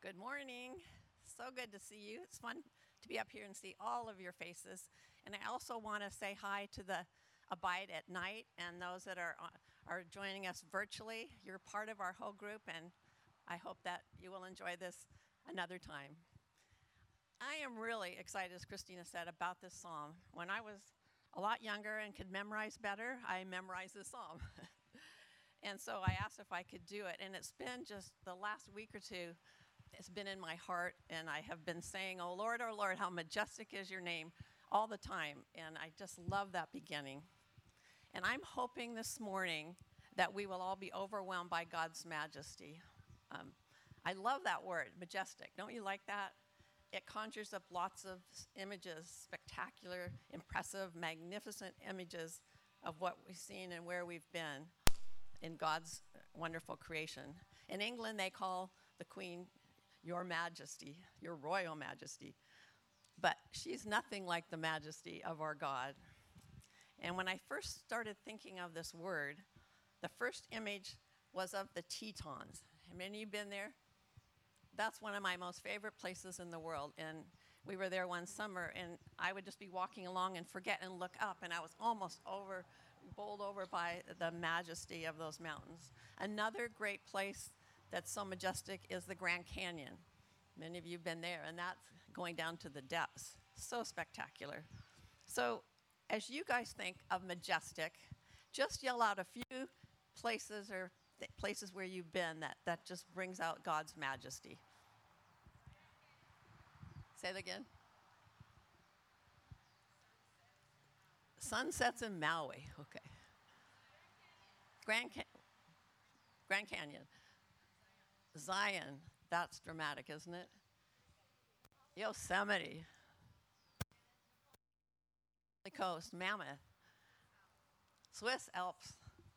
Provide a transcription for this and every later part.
Good morning. So good to see you. It's fun to be up here and see all of your faces. And I also want to say hi to the Abide at Night and those that are joining us virtually. You're part of our whole group, and I hope that you will enjoy this another time. I am really excited, as Christina said, about this psalm. When I was a lot younger and could memorize better, I memorized this psalm. And so I asked if I could do it. And it's been just the last week or two, it's been in my heart. And I have been saying, oh Lord, how majestic is your name all the time. And I just love that beginning. And I'm hoping this morning that we will all be overwhelmed by God's majesty. I love that word, majestic. Don't you like that? It conjures up lots of images, spectacular, impressive, magnificent images of what we've seen and where we've been in God's wonderful creation. In England, they call the Queen Your Majesty, Your Royal Majesty. But she's nothing like the majesty of our God. And when I first started thinking of this word, the first image was of the Tetons. Have any of you been there? That's one of my most favorite places in the world. And we were there one summer, and I would just be walking along and forget and look up, and I was almost bowled over by the majesty of those mountains. Another great place that's so majestic is the Grand Canyon. Many of you have been there, and that's going down to the depths. So spectacular. So as you guys think of majestic, just yell out a few places or places where you've been that just brings out God's majesty. Say it again. Sunsets in Maui. Okay. Grand Canyon. Zion. That's dramatic, isn't it? Yosemite. The coast. Mammoth. Swiss Alps.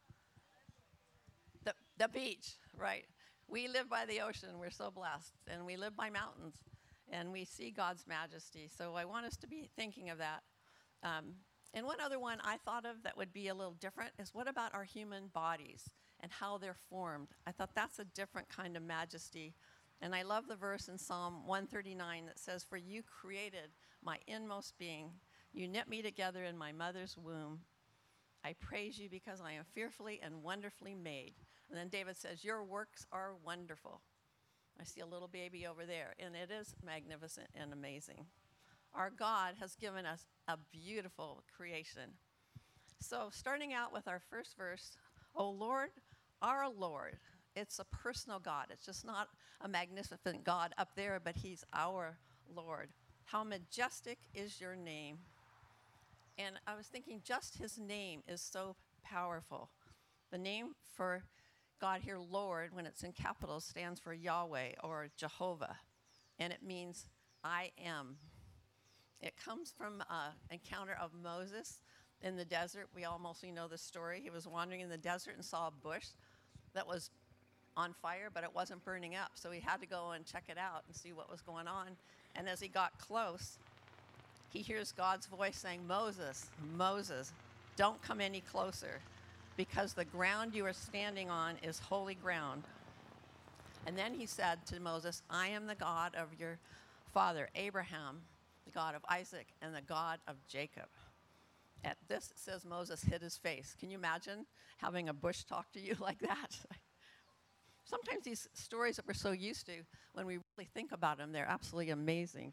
The beach, right? We live by the ocean. We're so blessed. And we live by mountains. And we see God's majesty. So I want us to be thinking of that. And one other one I thought of that would be a little different is what about our human bodies and how they're formed? I thought that's a different kind of majesty. And I love the verse in Psalm 139 that says, "For you created my inmost being. You knit me together in my mother's womb. I praise you because I am fearfully and wonderfully made." And then David says, "Your works are wonderful." I see a little baby over there, and it is magnificent and amazing. Our God has given us a beautiful creation. So starting out with our first verse, "O Lord, our Lord." It's a personal God. It's just not a magnificent God up there, but he's our Lord. How majestic is your name. And I was thinking just his name is so powerful. The name for God here, Lord, when it's in capitals, stands for Yahweh or Jehovah. And it means I am. It comes from an encounter of Moses in the desert. We all mostly know the story. He was wandering in the desert and saw a bush that was on fire, but it wasn't burning up. So he had to go and check it out and see what was going on. And as he got close, he hears God's voice saying, "Moses, Moses, don't come any closer, because the ground you are standing on is holy ground." And then he said to Moses, "I am the God of your father, Abraham, the God of Isaac, and the God of Jacob." At this, it says Moses hid his face. Can you imagine having a bush talk to you like that? Sometimes these stories that we're so used to, when we really think about them, they're absolutely amazing.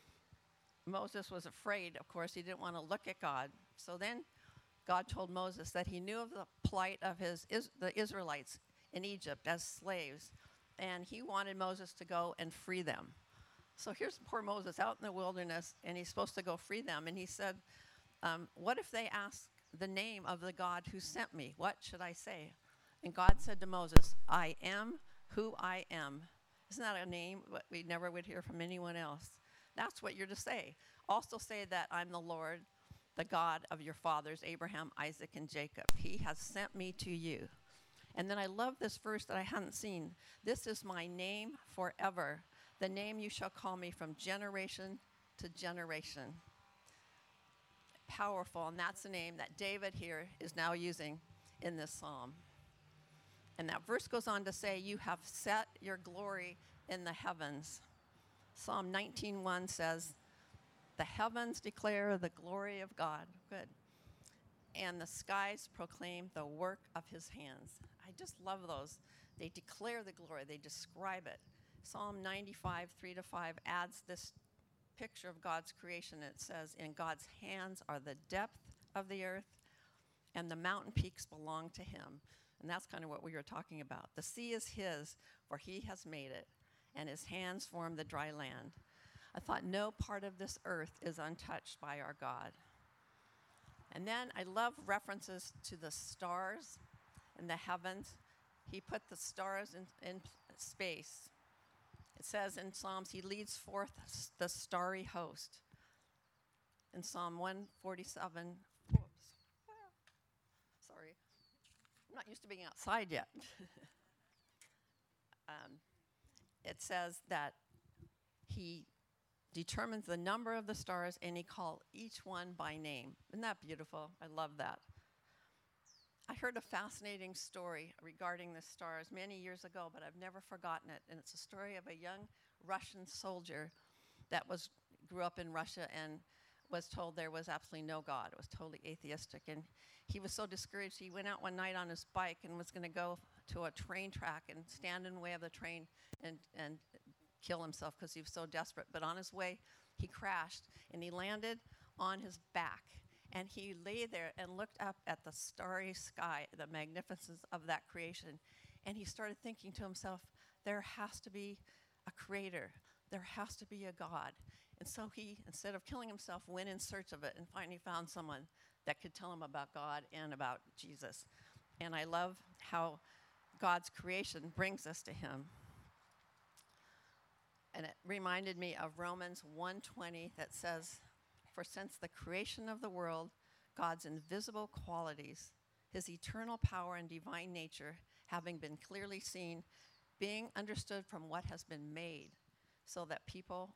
Moses was afraid, of course. He didn't want to look at God. So then God told Moses that he knew of the plight of the Israelites in Egypt as slaves, and he wanted Moses to go and free them. So here's poor Moses out in the wilderness, and he's supposed to go free them. And he said, what if they ask the name of the God who sent me? What should I say? And God said to Moses, "I am who I am." Isn't that a name we never would hear from anyone else? That's what you're to say. Also say that I'm the Lord, the God of your fathers, Abraham, Isaac, and Jacob. He has sent me to you. And then I love this verse that I hadn't seen. "This is my name forever, the name you shall call me from generation to generation." Powerful, and that's the name that David here is now using in this psalm. And that verse goes on to say, "You have set your glory in the heavens. Psalm 19:1 says, "The heavens declare the glory of God." Good. "And the skies proclaim the work of his hands." I just love those. They declare the glory. They describe it. Psalm 95, 3-5 adds this picture of God's creation. It says, "In God's hands are the depth of the earth, and the mountain peaks belong to him." And that's kind of what we were talking about. "The sea is his, for he has made it, and his hands form the dry land." I thought no part of this earth is untouched by our God. And then I love references to the stars in the heavens. He put the stars in space. It says in Psalms, he leads forth the starry host. In Psalm 147, sorry, I'm not used to being outside yet. It says that he determines the number of the stars and he called each one by name. Isn't that beautiful? I love that. I heard a fascinating story regarding the stars many years ago, but I've never forgotten it. And it's a story of a young Russian soldier that grew up in Russia and was told there was absolutely no God. It was totally atheistic. And he was so discouraged, he went out one night on his bike and was going to go to a train track and stand in the way of the train and kill himself because he was so desperate. But on his way, he crashed and he landed on his back. And he lay there and looked up at the starry sky, the magnificence of that creation. And he started thinking to himself, there has to be a creator. There has to be a God. And so he, instead of killing himself, went in search of it and finally found someone that could tell him about God and about Jesus. And I love how God's creation brings us to him. And it reminded me of Romans 1:20 that says, "For since the creation of the world, God's invisible qualities, his eternal power and divine nature, having been clearly seen, being understood from what has been made, so that people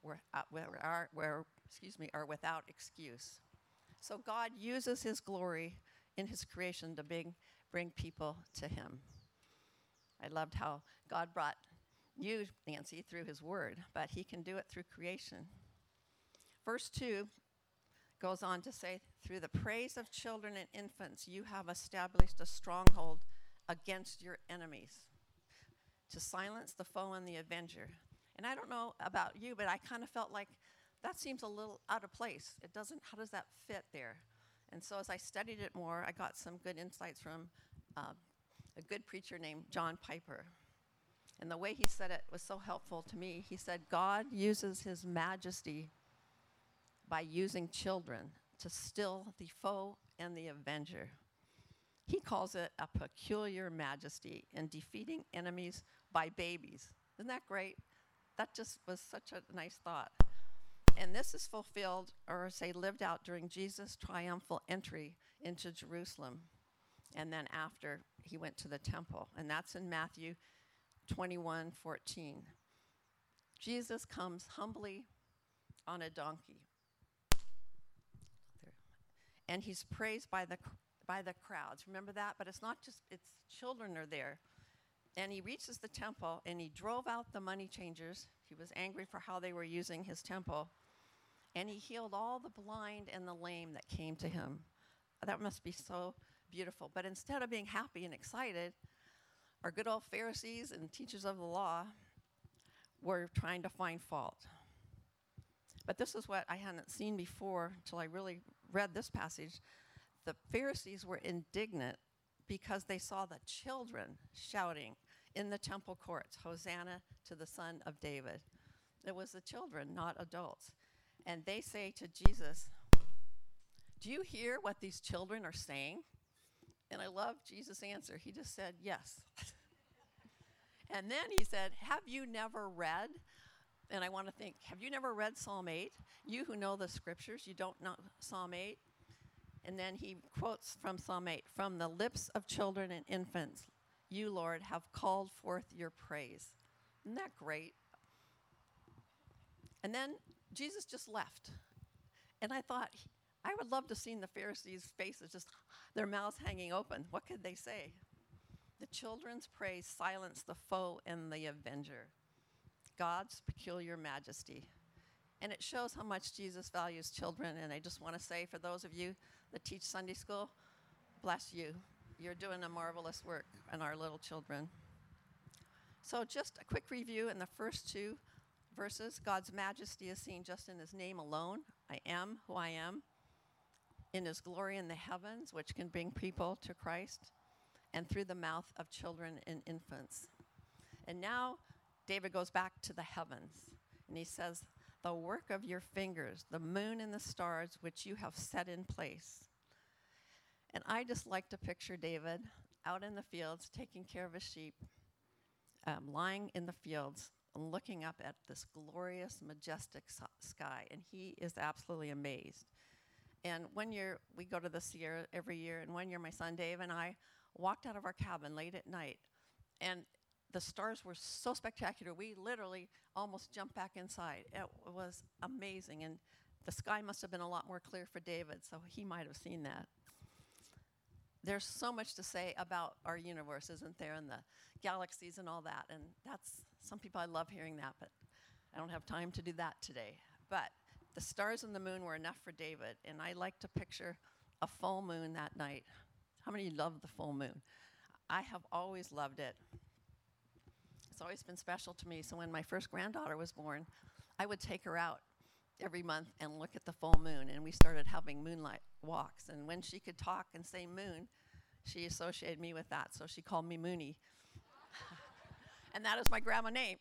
are without excuse." So God uses his glory in his creation to bring people to him. I loved how God brought you, Nancy, through his word, but he can do it through creation. Verse 2 goes on to say, "Through the praise of children and infants, you have established a stronghold against your enemies, to silence the foe and the avenger." And I don't know about you, but I kind of felt like that seems a little out of place. How does that fit there? And so as I studied it more, I got some good insights from a good preacher named John Piper. And the way he said it was so helpful to me. He said, God uses his majesty by using children to still the foe and the avenger. He calls it a peculiar majesty in defeating enemies by babies. Isn't that great? That just was such a nice thought. And this is fulfilled, or say lived out, during Jesus' triumphal entry into Jerusalem. And then after he went to the temple. And that's in Matthew 21:14. Jesus comes humbly on a donkey. And he's praised by the crowds. Remember that? But it's children are there. And he reaches the temple, and he drove out the money changers. He was angry for how they were using his temple. And he healed all the blind and the lame that came to him. That must be so beautiful. But instead of being happy and excited, our good old Pharisees and teachers of the law were trying to find fault. But this is what I hadn't seen before until I really read this passage. The Pharisees were indignant because they saw the children shouting in the temple courts, "Hosanna to the Son of David." It was the children, not adults. And they say to Jesus, "Do you hear what these children are saying?" And I love Jesus' answer. He just said, "Yes." And then he said, "Have you never read?" And I want to think, have you never read Psalm 8? You who know the scriptures, you don't know Psalm 8? And then he quotes from Psalm 8, "From the lips of children and infants, you, Lord, have called forth your praise." Isn't that great? And then Jesus just left. And I thought, I would love to see the Pharisees' faces, just their mouths hanging open. What could they say? The children's praise silenced the foe and the avenger. God's peculiar majesty. And it shows how much Jesus values children. And I just want to say, for those of you that teach Sunday school, bless you. You're doing a marvelous work on our little children. So just a quick review in the first two verses. God's majesty is seen just in his name alone. I am who I am. In his glory in the heavens, which can bring people to Christ, and through the mouth of children and infants. And now David goes back to the heavens, and he says, the work of your fingers, the moon and the stars, which you have set in place. And I just like to picture David out in the fields, taking care of his sheep, lying in the fields, and looking up at this glorious, majestic sky, and he is absolutely amazed. And one year, we go to the Sierra every year, and one year my son Dave and I walked out of our cabin late at night, and the stars were so spectacular, we literally almost jumped back inside. It was amazing, and the sky must have been a lot more clear for David, so he might have seen that. There's so much to say about our universe, isn't there, and the galaxies and all that, and some people, I love hearing that, but I don't have time to do that today. But the stars and the moon were enough for David, and I like to picture a full moon that night. How many love the full moon? I have always loved it. It's always been special to me. So when my first granddaughter was born, I would take her out every month and look at the full moon, and we started having moonlight walks. And when she could talk and say moon, she associated me with that, so she called me Mooney. And that is my grandma name.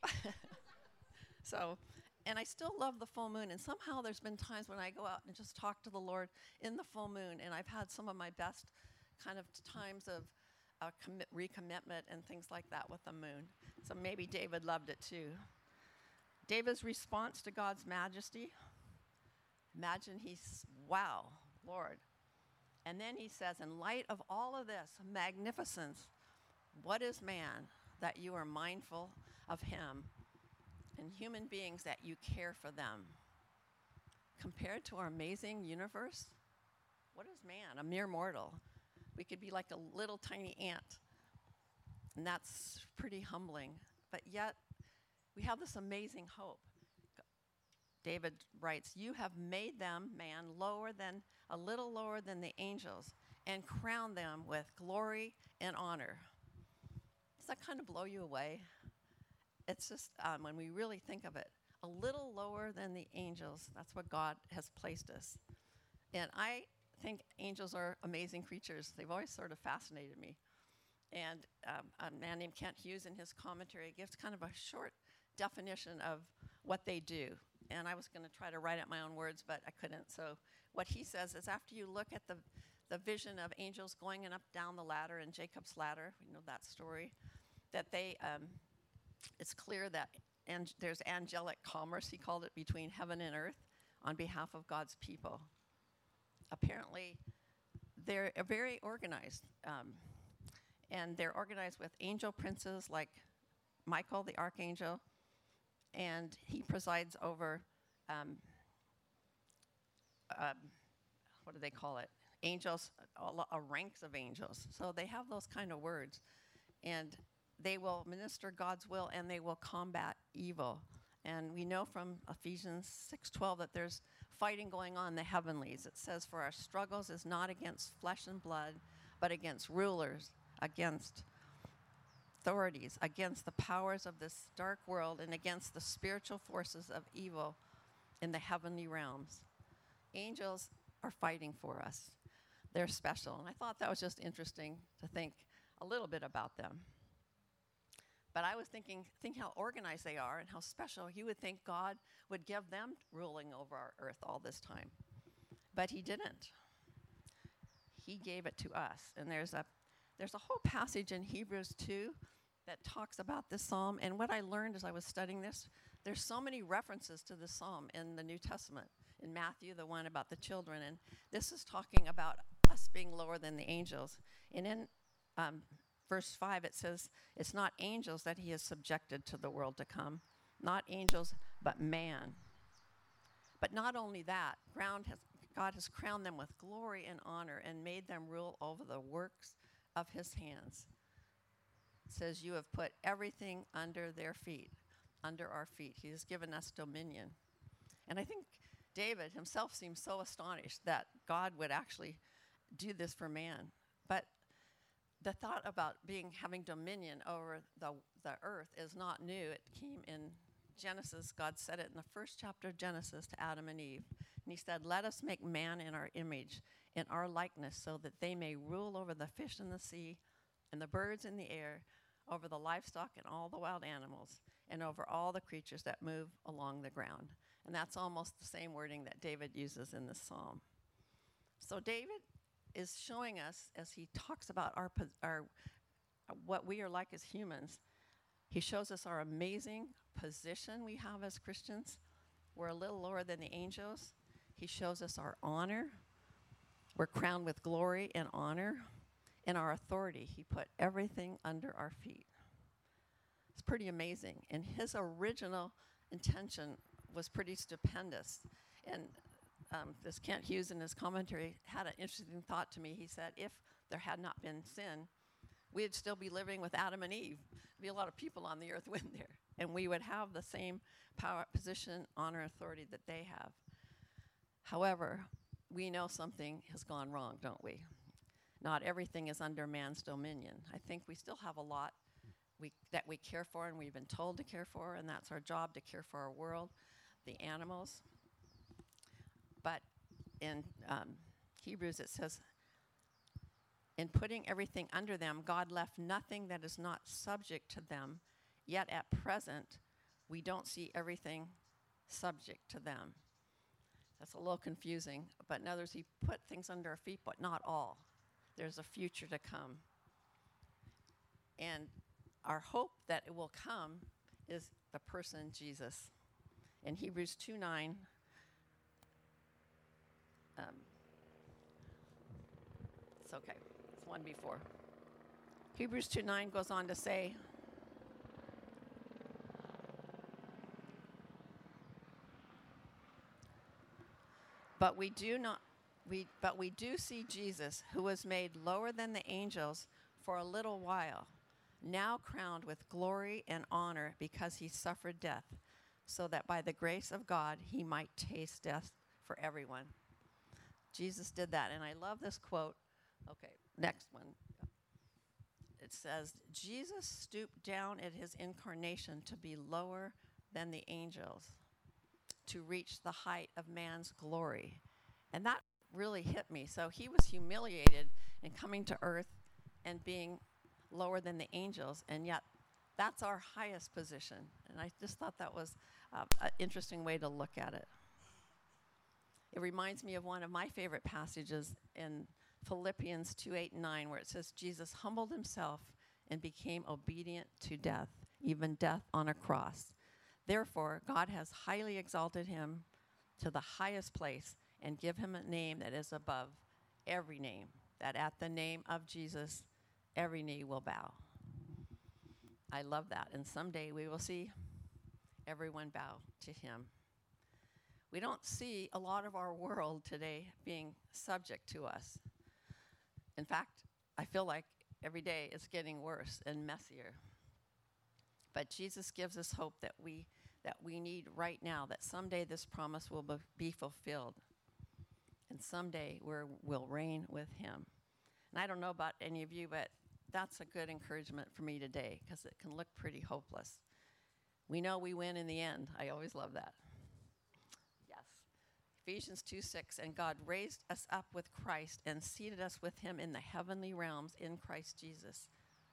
And I still love the full moon, and somehow there's been times when I go out and just talk to the Lord in the full moon, and I've had some of my best kind of times of recommitment and things like that with the moon. So maybe David loved it too. David's response to God's majesty, imagine wow, Lord. And then he says, in light of all of this magnificence, what is man that you are mindful of him, and human beings that you care for them? Compared to our amazing universe, what is man? A mere mortal. We could be like a little tiny ant, and that's pretty humbling. But yet, we have this amazing hope. David writes, you have made them, man, a little lower than the angels, and crowned them with glory and honor. Does that kind of blow you away? It's just, when we really think of it, a little lower than the angels, that's what God has placed us. And I think angels are amazing creatures. They've always sort of fascinated me. And a man named Kent Hughes, in his commentary, gives kind of a short definition of what they do. And I was going to try to write out my own words, but I couldn't. So what he says is, after you look at the vision of angels going up down the ladder in Jacob's ladder, we know that story, that it's clear that there's angelic commerce, he called it, between heaven and earth on behalf of God's people. Apparently, they're very organized, and they're organized with angel princes like Michael, the archangel, and he presides over, what do they call it? Angels, ranks of angels. So they have those kind of words, and they will minister God's will, and they will combat evil. And we know from Ephesians 6:12 that there's fighting going on in the heavenlies. It says, for our struggles is not against flesh and blood, but against rulers, against authorities, against the powers of this dark world, and against the spiritual forces of evil in the heavenly realms. Angels are fighting for us. They're special. And I thought that was just interesting to think a little bit about them. But I was think how organized they are and how special. You would think God would give them ruling over our earth all this time. But he didn't. He gave it to us. And there's a whole passage in Hebrews 2 that talks about this psalm. And what I learned as I was studying this, there's so many references to this psalm in the New Testament. In Matthew, the one about the children. And this is talking about us being lower than the angels. And in verse 5, it says, it's not angels that he has subjected to the world to come. Not angels, but man. But not only that, God has crowned them with glory and honor and made them rule over the works of his hands. It says, you have put everything under their feet. under our feet. He has given us dominion. And I think David himself seems so astonished that God would actually do this for man. But the thought about having dominion over the earth is not new. It came in Genesis. God said it in the first chapter of Genesis to Adam and Eve. And he said, "Let us make man in our image, in our likeness, so that they may rule over the fish in the sea and the birds in the air, over the livestock and all the wild animals, and over all the creatures that move along the ground." And that's almost the same wording that David uses in this psalm. So David is showing us, as he talks about our what we are like as humans, he shows us our amazing position we have as Christians. We're a little lower than the angels. He shows us our honor. We're crowned with glory and honor. And our authority. He put everything under our feet. It's pretty amazing. And his original intention was pretty stupendous. And this Kent Hughes in his commentary had an interesting thought to me. He said, if there had not been sin, we'd still be living with Adam and Eve. There'd be a lot of people on the earth, wouldn't there? And we would have the same power, position, honor, authority that they have. However, we know something has gone wrong, don't we? Not everything is under man's dominion. I think we still have a lot that we care for and we've been told to care for, and that's our job, to care for our world, the animals. But in Hebrews it says, in putting everything under them, God left nothing that is not subject to them, yet at present we don't see everything subject to them. That's a little confusing, but in other words, he put things under our feet, but not all. There's a future to come. And our hope that it will come is the person Jesus. In Hebrews 2:9, it's okay, it's one before. Hebrews 2:9 goes on to say, But we do see Jesus, who was made lower than the angels for a little while, now crowned with glory and honor because he suffered death, so that by the grace of God he might taste death for everyone. Jesus did that, and I love this quote. Okay, next one. It says, Jesus stooped down at his incarnation to be lower than the angels, to reach the height of man's glory. And that really hit me. So he was humiliated in coming to earth and being lower than the angels, and yet that's our highest position. And I just thought that was an interesting way to look at it. It reminds me of one of my favorite passages in Philippians 2:8-9, where it says, Jesus humbled himself and became obedient to death, even death on a cross. Therefore, God has highly exalted him to the highest place and give him a name that is above every name, that at the name of Jesus, every knee will bow. I love that. And someday we will see everyone bow to him. We don't see a lot of our world today being subject to us. In fact, I feel like every day it's getting worse and messier. But Jesus gives us hope that we need right now, that someday this promise will be fulfilled. And someday we'll reign with him. And I don't know about any of you, but that's a good encouragement for me today, because it can look pretty hopeless. We know we win in the end. I always love that. Yes. Ephesians 2:6, and God raised us up with Christ and seated us with him in the heavenly realms in Christ Jesus.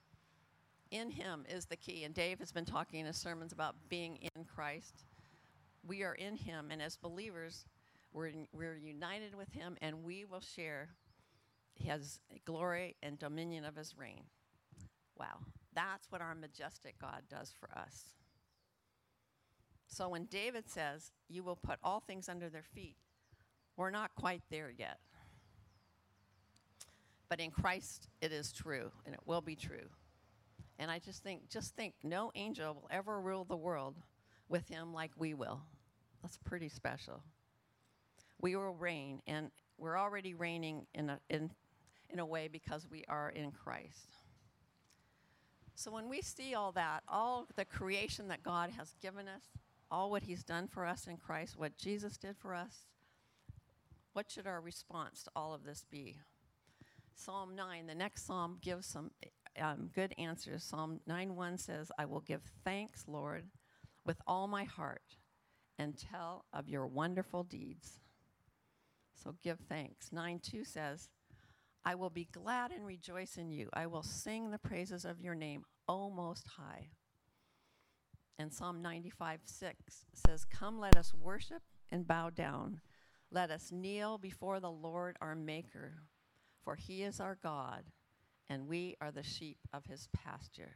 In him is the key. And Dave has been talking in his sermons about being in Christ. We are in him, and as believers, we're united with him, and we will share his glory and dominion of his reign. Wow, that's what our majestic God does for us. So when David says, you will put all things under their feet, we're not quite there yet. But in Christ, it is true, and it will be true. And I just think, no angel will ever rule the world with him like we will. That's pretty special. We will reign, and we're already reigning in a way because we are in Christ. So when we see all that, all the creation that God has given us, all what he's done for us in Christ, what Jesus did for us, what should our response to all of this be? Psalm 9, the next psalm gives some good answers. Psalm 9:1 says, I will give thanks, Lord, with all my heart and tell of your wonderful deeds. So give thanks. 9:2 says, I will be glad and rejoice in you. I will sing the praises of your name, O Most High. And Psalm 95:6 says, come, let us worship and bow down. Let us kneel before the Lord our Maker, for he is our God, and we are the sheep of his pasture.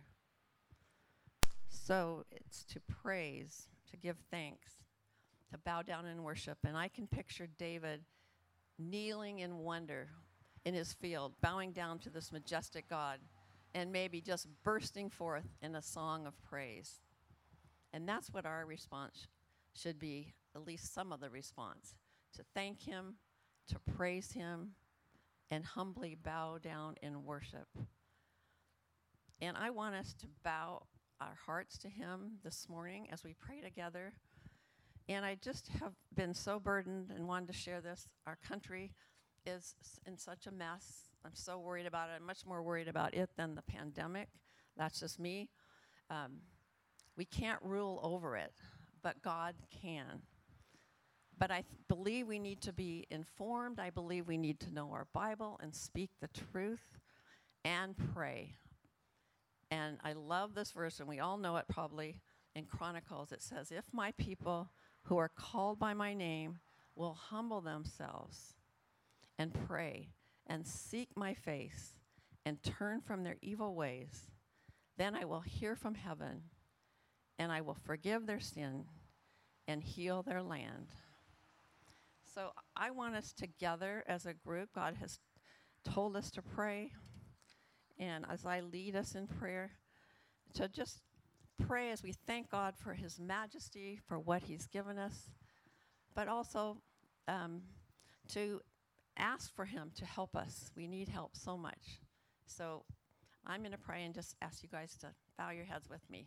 So it's to praise, to give thanks, to bow down and worship. And I can picture David kneeling in wonder in his field, bowing down to this majestic God, and maybe just bursting forth in a song of praise. And that's what our response should be, at least some of the response, to thank him, to praise him, and humbly bow down in worship. And I want us to bow our hearts to him this morning as we pray together. And I just have been so burdened and wanted to share this. Our country is in such a mess. I'm so worried about it. I'm much more worried about it than the pandemic. That's just me. We can't rule over it, but God can. But I believe we need to be informed. I believe we need to know our Bible and speak the truth and pray. And I love this verse, and we all know it probably in Chronicles. It says, if my people who are called by my name will humble themselves and pray and seek my face and turn from their evil ways, then I will hear from heaven and I will forgive their sin and heal their land. So I want us together as a group. God has told us to pray. And as I lead us in prayer, to just pray as we thank God for his majesty, for what he's given us, but also to ask for him to help us. We need help so much. So I'm going to pray and just ask you guys to bow your heads with me.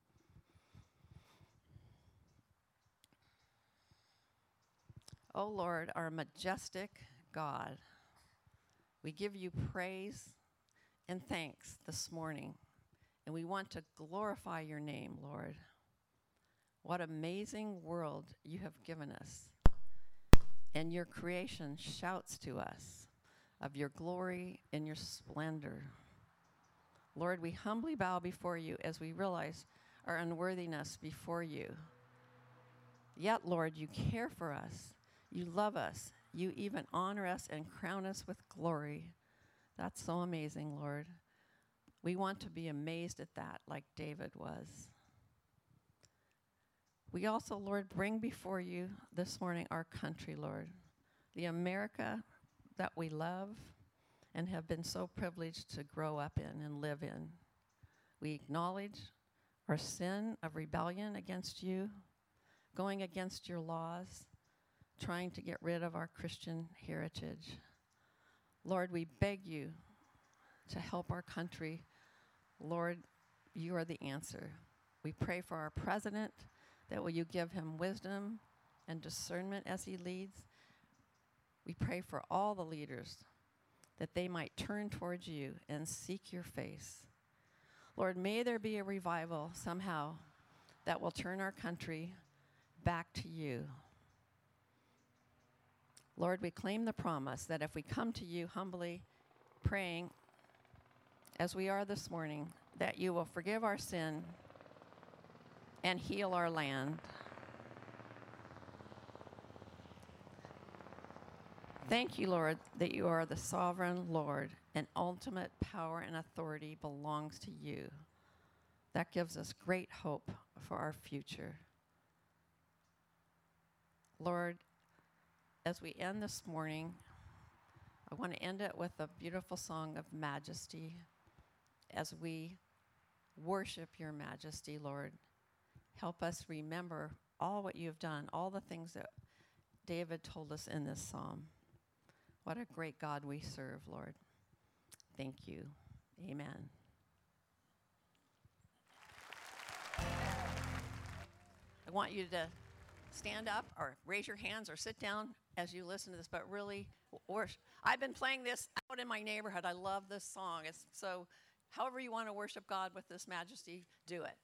Oh Lord, our majestic God, we give you praise and thanks this morning, and we want to glorify your name, Lord. What amazing world you have given us, and your creation shouts to us of your glory and your splendor. Lord, we humbly bow before you as we realize our unworthiness before you. Yet, Lord, you care for us. You love us. You even honor us and crown us with glory. That's so amazing, Lord. We want to be amazed at that like David was. We also, Lord, bring before you this morning our country, Lord, the America that we love and have been so privileged to grow up in and live in. We acknowledge our sin of rebellion against you, going against your laws, trying to get rid of our Christian heritage. Lord, we beg you to help our country. Lord, you are the answer. We pray for our president, that will you give him wisdom and discernment as he leads. We pray for all the leaders, that they might turn towards you and seek your face. Lord, may there be a revival somehow that will turn our country back to you. Lord, we claim the promise that if we come to you humbly, praying, as we are this morning, that you will forgive our sin and heal our land. Thank you, Lord, that you are the sovereign Lord, and ultimate power and authority belongs to you. That gives us great hope for our future. Lord, as we end this morning, I want to end it with a beautiful song of majesty as we worship your majesty, Lord. Help us remember all what you have done, all the things that David told us in this psalm. What a great God we serve, Lord. Thank you. Amen. I want you to stand up or raise your hands or sit down as you listen to this, but really worship. I've been playing this out in my neighborhood. I love this song. So however you want to worship God with this majesty, do it.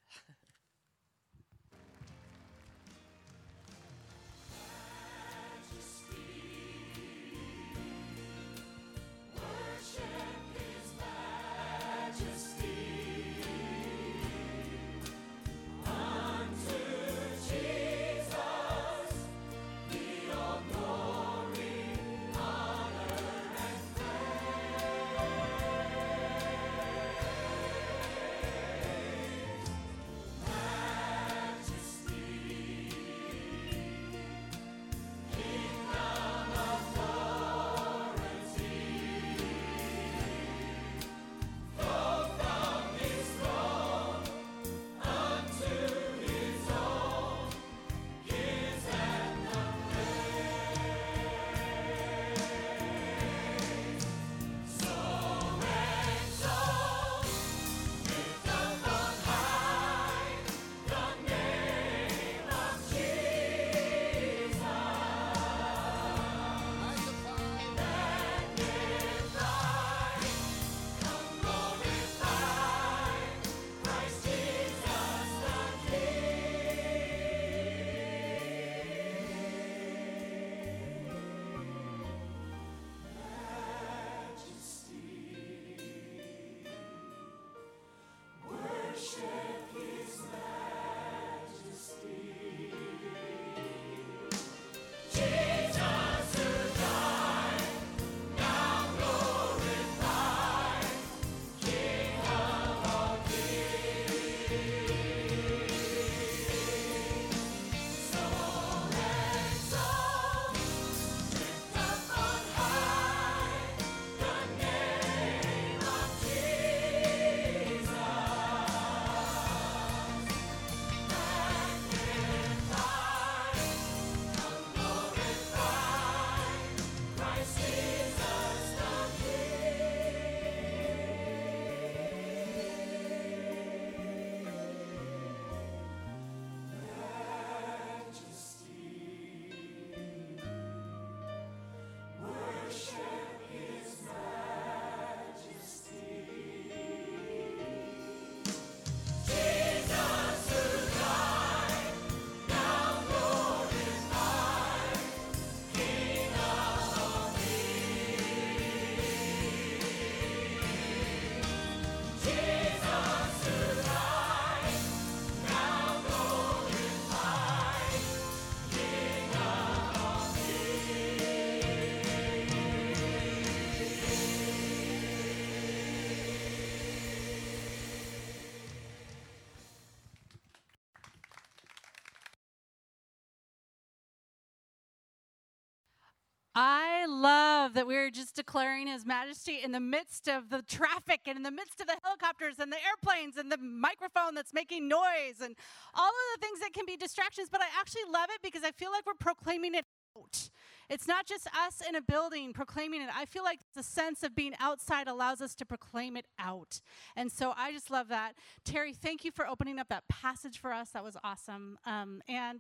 I love that we're just declaring His majesty in the midst of the traffic and in the midst of the helicopters and the airplanes and the microphone that's making noise and all of the things that can be distractions. But I actually love it because I feel like we're proclaiming it out. It's not just us in a building proclaiming it. I feel like the sense of being outside allows us to proclaim it out. And so I just love that. Terry, thank you for opening up that passage for us. That was awesome. And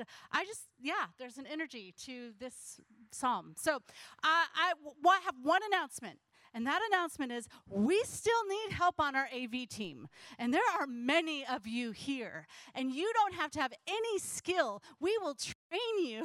there's an energy to this psalm. So I have one announcement. And that announcement is we still need help on our AV team. And there are many of you here. And you don't have to have any skill. We will train you.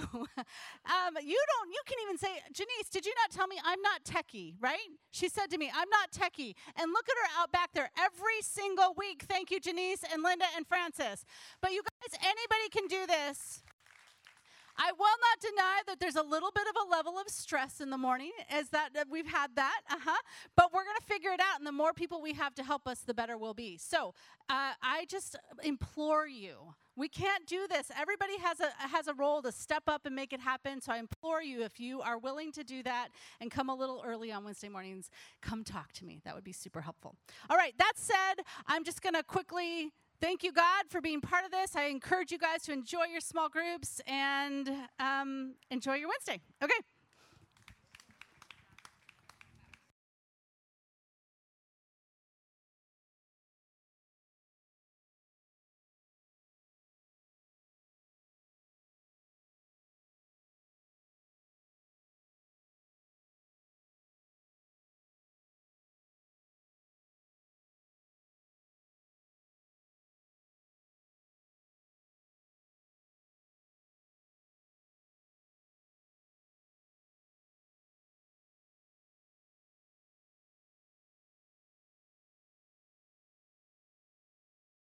You can even say, Janice, did you not tell me I'm not techie, right? She said to me, I'm not techie. And look at her out back there every single week. Thank you, Janice and Linda and Francis. But you guys, anybody can do this. I will not deny that there's a little bit of a level of stress in the morning, as that we've had that, but we're going to figure it out, and the more people we have to help us, the better we'll be. So I just implore you, we can't do this. Everybody has a role to step up and make it happen, so I implore you, if you are willing to do that and come a little early on Wednesday mornings, come talk to me. That would be super helpful. All right, that said, I'm just going to quickly thank you, God, for being part of this. I encourage you guys to enjoy your small groups and enjoy your Wednesday. Okay.